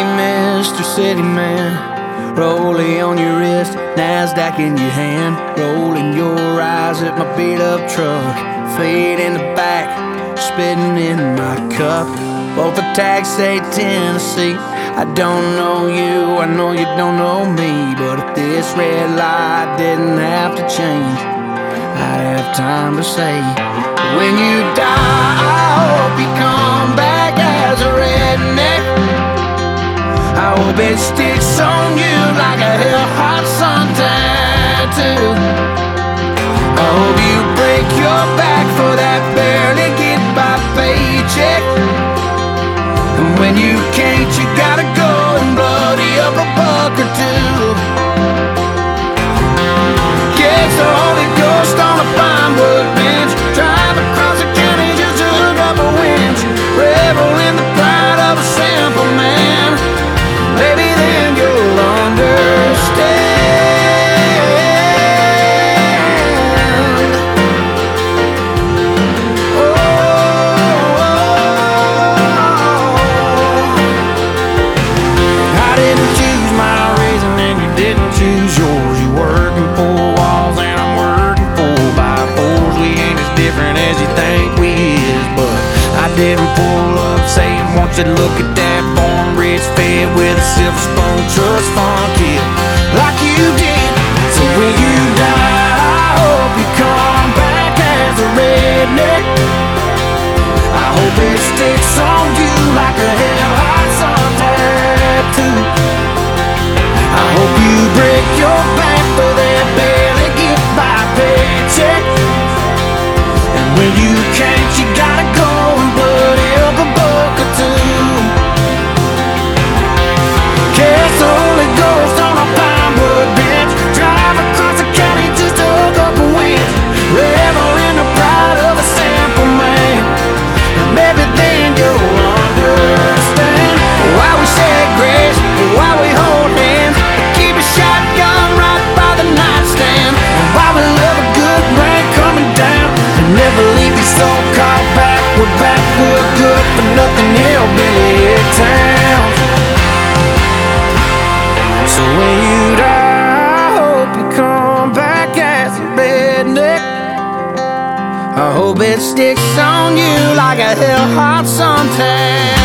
Mr. City Man. Rollie on your wrist, NASDAQ in your hand. Rolling your eyes at my beat up truck. Fade in the back, spitting in my cup. Both the tags say Tennessee. I don't know you, I know you don't know me. But if this red light didn't have to change, I'd have time to say, when you die, I hope you come back as a redneck. I hope it sticks on you like a hell-hot sun tattoo. I hope you break your back for that barely get-by paycheck. And when you can't, you gotta go and bloody up a buck or two. Catch the Holy Ghost on a pinewood bench. Drive across the county just to hook up a winch. Revel in the pride of a simple man. Maybe then you'll understand. I didn't choose my reason and you didn't choose yours. You working for walls and I'm working for by-fours. We ain't as different as you think we is, but I didn't pull up saying, won't you look at that born rich fed with a silver spoon trust fund kid like you did. So when you die, I hope you come back as a redneck. I hope it sticks on you like a hell-hot sun tattoo. I hope you break your back for that barely get-by paycheck. And when you can't, you gotta go and bloody up a buck or two. Catch the Holy Ghost on a pinewood bench. Drive across the county just to hook up a winch. Revel in the pride of a simple man. And maybe then you'll understand why we say grace, why we hold hands, keep a shotgun right by the nightstand, and why we love a good rain coming down, and never leave these so-called backward good for nothing hillbilly towns. So when you die, I hope you come back as a redneck. I hope it sticks on you like a hell-hot suntan.